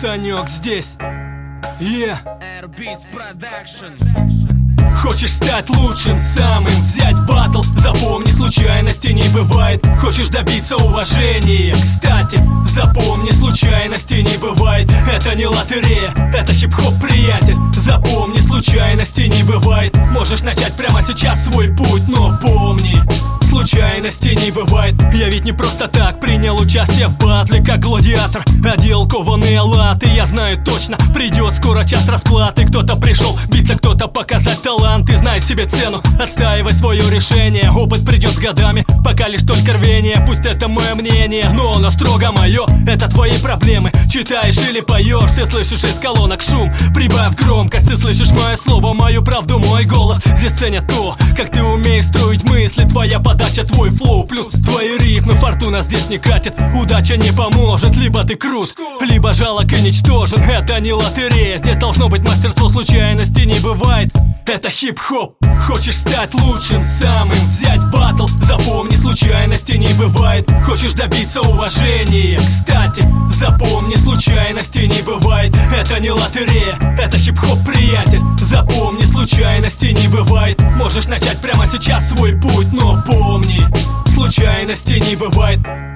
Санек здесь. Airbeats Production. Хочешь стать лучшим, самым, взять батл. Запомни, случайности не бывает. Хочешь добиться уважения, кстати, запомни, случайности не бывает. Это не лотерея, это хип-хоп, приятель. Запомни, случайности не бывает. Можешь начать прямо сейчас свой путь, но помни, случайности не бывает. Я ведь не просто так принял участие в батле, как гладиатор. Одел кованые латы, я знаю точно, придет скоро час расплаты. Кто-то пришел биться, кто-то показать талант. Ты знай себе цену, отстаивай свое решение. Опыт придет с годами, пока лишь только рвение. Пусть это мое мнение, но оно строго мое. Это твои проблемы, читаешь или поешь. Ты слышишь из колонок шум, прибавь громкость. Ты слышишь мое слово, мою правду, мой голос. Здесь ценят то, как ты умеешь строить мысли. Твоя подача, твой флоу, плюс твои рифмы. Фортуна здесь не катит, удача не поможет. Либо ты крут, либо жалок и ничтожен. Это не лотерея, здесь должно быть мастерство. Случайности не бывает, это хип-хоп. Хочешь стать лучшим, самым, взять батл. Запомни, случайности не бывает. Хочешь добиться уважения, кстати, запомни, случайности не бывает. Это не лотерея, это хип-хоп, приятель. Запомни, случайности не бывает. Можешь начать прямо сейчас свой путь, но помни, случайности не бывает.